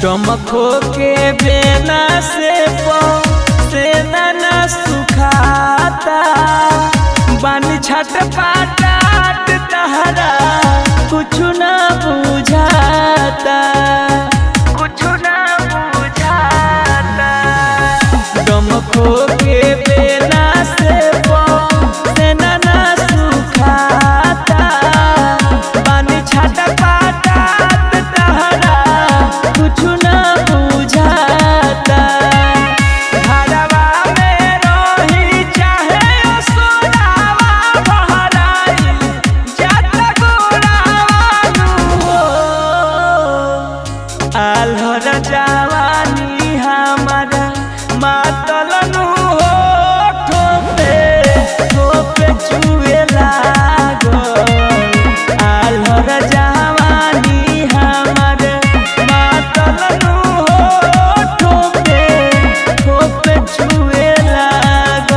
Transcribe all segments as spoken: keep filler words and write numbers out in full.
डमखो के बेना से सेना न सुखाता बानी छट पाटाट तहरा कुछ न बुझाता कुछ न बुझाता डमखो के बेना से सेना न सुखाता बानी छट पाटाट तहरा कुछ न बुझाता घरवा में रही चाहे सोनावा बहराई जत गोरावा हो आल्हर जवानी हमारा मातल नु हो ठोपे ठोपे चुए लागो आल्हर जवानी हमारा मातल नु हो ठोपे ठोपे चुए लागो।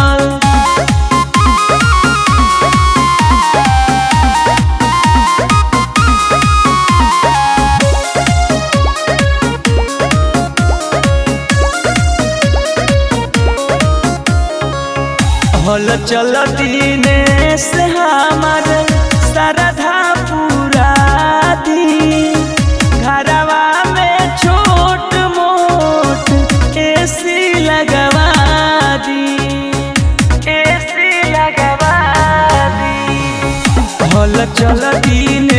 हल चल दीने से हमार सरधा पूरा दी घरवा में छोट मोट एसी लगवा दी एसी लगवा दी हल चल दीने